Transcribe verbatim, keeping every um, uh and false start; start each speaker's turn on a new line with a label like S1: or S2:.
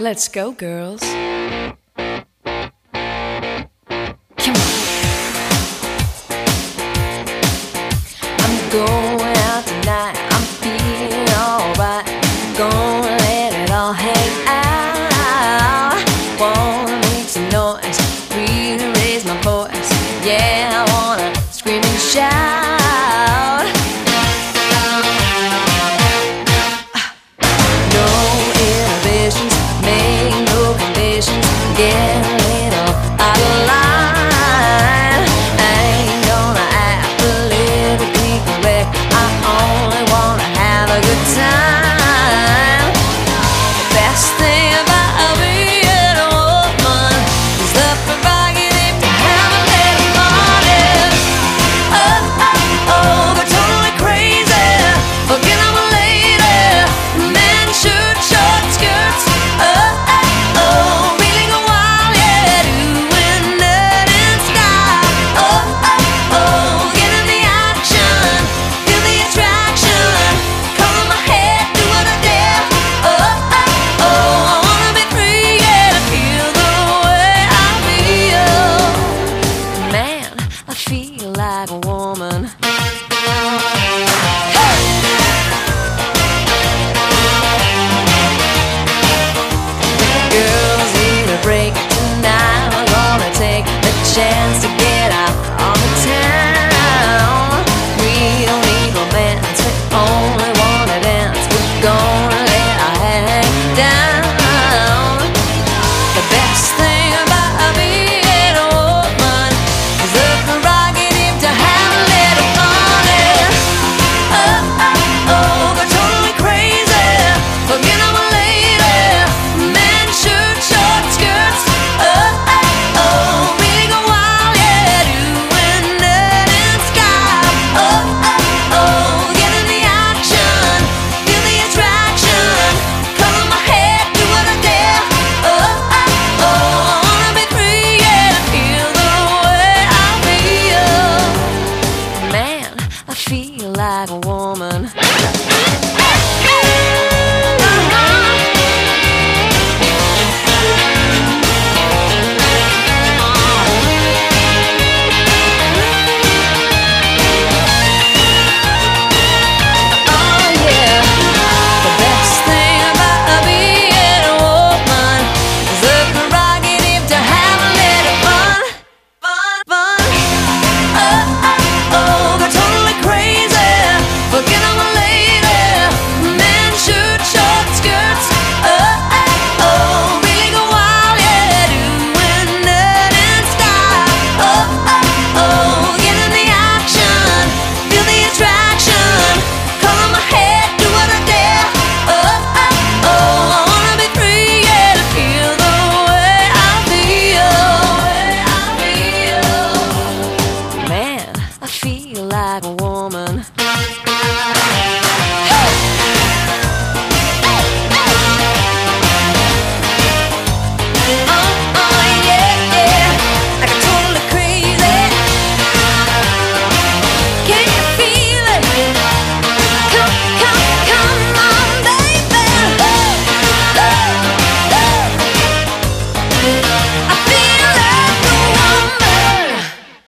S1: Let's go, girls. Come on. I'm going out tonight. I'm feeling alright. Gonna let it all hang out. Wanna make some noise, really raise my voice. Yeah, I wanna scream and shout. No inhibitions, make no conditions. Get a little out of line. I ain't gonna act politically correct. I only wanna have a good time. The best thing about being a woman is the prerogative to have a little party. Oh, oh, oh, they're totally crazy. Forget I'm a lady. Men shirt, short skirts. Oh, oh, oh, really go wild, yeah, doing it in style. Oh, oh, oh, get in the action, feel the attraction. Color my hair, do what I dare. Oh, oh, oh, I wanna be free, yeah, to feel the way I feel. Man, I feel like a woman. Girls need a break tonight. We're gonna take the chance to get out on the town. We don't need romance, we only wanna dance. We're gonna let our hang down. The best thing about being a woman is the prerogative to have a little party. Oh, oh, oh, they're totally crazy. Forget I'm a lady. Men shirt, short skirts. Oh, oh, oh, really go wild, yeah, doing it in style. Oh, oh, oh, get in the action, feel the attraction. Color my hair, do what I dare. Oh, oh, oh, I wanna be free, yeah, to feel the way I feel. Man, I feel like a woman. Oh yeah, the best thing about being a woman is the prerogative to have a little fun, fun, fun. Oh, oh, oh, they're totally crazy. Forget I'm a lady. Men shirt, short skirts. Oh, oh, oh, really go wild, yeah, doing it in style. Oh, oh, oh, get in the action, feel the attraction. Color my hair, do what I dare. Oh, oh, oh, I wanna be free, yeah, to feel the way I feel. Way I feel. Man, I feel like a woman.